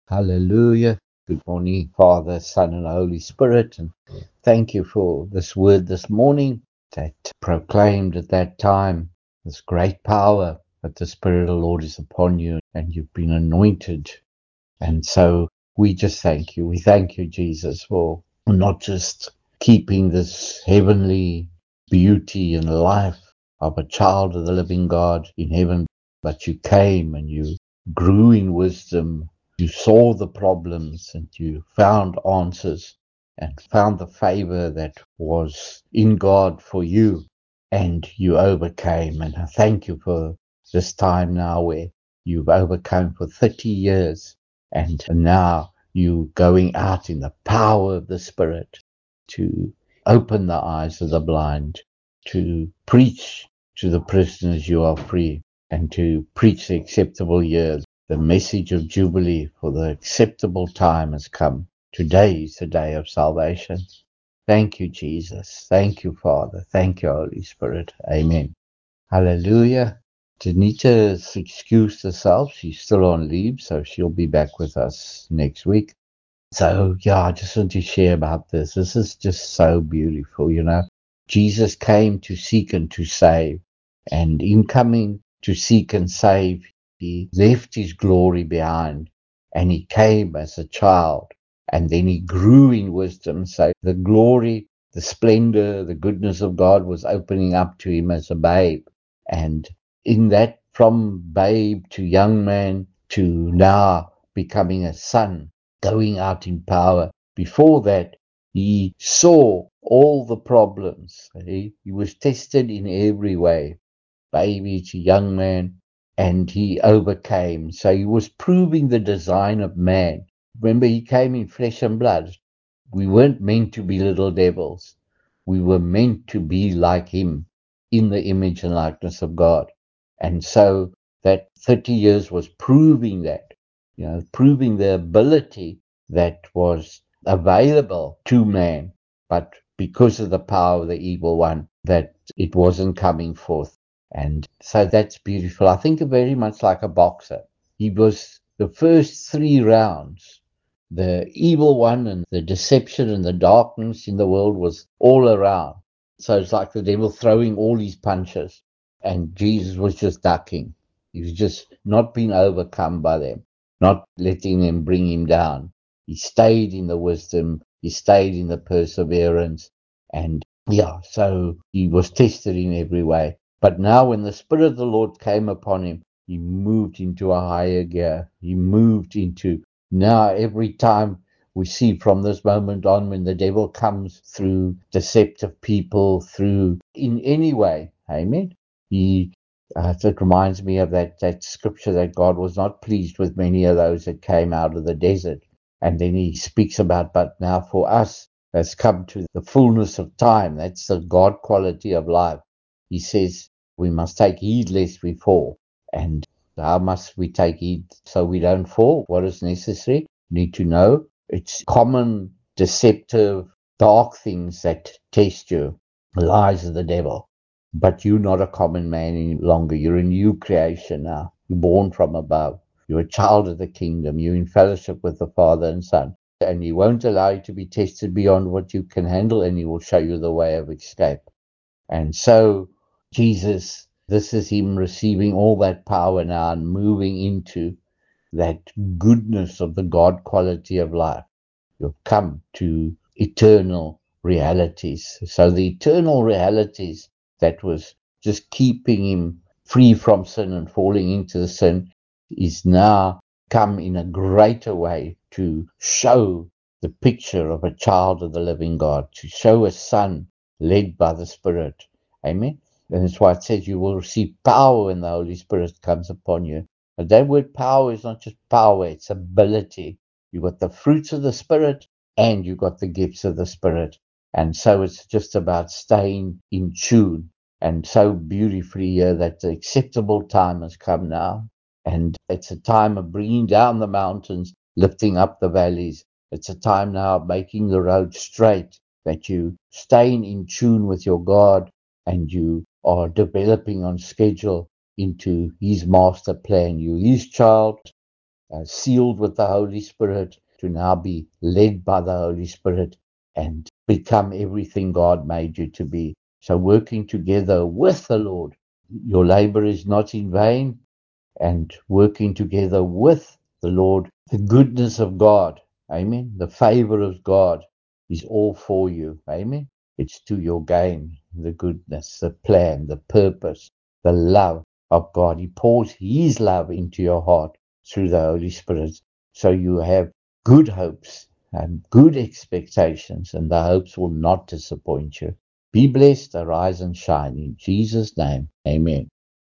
Hallelujah. Good morning, Father, Son, and Holy Spirit. And thank you for this word this morning that proclaimed at that time this great power that the Spirit of the Lord is upon you and you've been anointed. And so we just thank you. We thank you, Jesus, for not just keeping this heavenly beauty and life of a child of the living God in heaven, but you came and you grew in wisdom. You saw the problems and you found answers and found the favor that was in God for you, and you overcame. And I thank you for this time now where you've overcome for 30 years, and now you going out in the power of the Spirit to open the eyes of the blind, to preach to the prisoners you are free, and to preach the acceptable year, the message of Jubilee, for the acceptable time has come. Today is the day of salvation. Thank you, Jesus. Thank you, Father. Thank you, Holy Spirit. Amen. Hallelujah. Danita's excused herself. She's still on leave, so she'll be back with us next week. So, yeah, I just want to share about this. This is just so beautiful, Jesus came to seek and to save. And in coming to seek and save, he left his glory behind and he came as a child. And then he grew in wisdom. So the glory, the splendor, the goodness of God was opening up to him as a babe. And in that, from babe to young man to now becoming a son, going out in power. Before that, he saw all the problems. He was tested in every way, baby to young man, and he overcame. So he was proving the design of man. Remember, he came in flesh and blood. We weren't meant to be little devils. We were meant to be like him in the image and likeness of God. And so that 30 years was proving that, proving the ability that was available to man, but because of the power of the evil one, that it wasn't coming forth. And so that's beautiful. I think very much like a boxer. He was the first 3 rounds. The evil one and the deception and the darkness in the world was all around. So it's like the devil throwing all his punches, and Jesus was just ducking. He was just not being overcome by them, not letting them bring him down. He stayed in the wisdom, he stayed in the perseverance, and so he was tested in every way. But now when the Spirit of the Lord came upon him, he moved into a higher gear. He moved into, now every time we see from this moment on, when the devil comes through deceptive people, through in any way, amen, it reminds me of that scripture that God was not pleased with many of those that came out of the desert. And then he speaks about, but now for us has come to the fullness of time. That's the God quality of life. He says we must take heed lest we fall. And how must we take heed so we don't fall? What is necessary? We need to know it's common, deceptive, dark things that test you, the lies of the devil. But you're not a common man any longer. You're a new creation now. You're born from above. You're a child of the kingdom. You're in fellowship with the Father and Son. And he won't allow you to be tested beyond what you can handle, and he will show you the way of escape. And so, Jesus, this is him receiving all that power now and moving into that goodness of the God quality of life. You've come to eternal realities. So the eternal realities that was just keeping him free from sin and falling into the sin is now come in a greater way to show the picture of a child of the living God, to show a son led by the Spirit. Amen. And that's why it says you will receive power when the Holy Spirit comes upon you. But that word power is not just power, it's ability. You got the fruits of the Spirit and you got the gifts of the Spirit. And so it's just about staying in tune. And so beautifully here that the acceptable time has come now. And it's a time of bringing down the mountains, lifting up the valleys. It's a time now of making the road straight, that you staying in tune with your God and you are developing on schedule into his master plan. You his child, sealed with the Holy Spirit, to now be led by the Holy Spirit and become everything God made you to be. So working together with the Lord, your labor is not in vain, and working together with the Lord, the goodness of God, amen, the favor of God is all for you, amen. It's to your gain, the goodness, the plan, the purpose, the love of God. He pours His love into your heart through the Holy Spirit, so you have good hopes and good expectations, and the hopes will not disappoint you. Be blessed, arise and shine in Jesus' name, amen.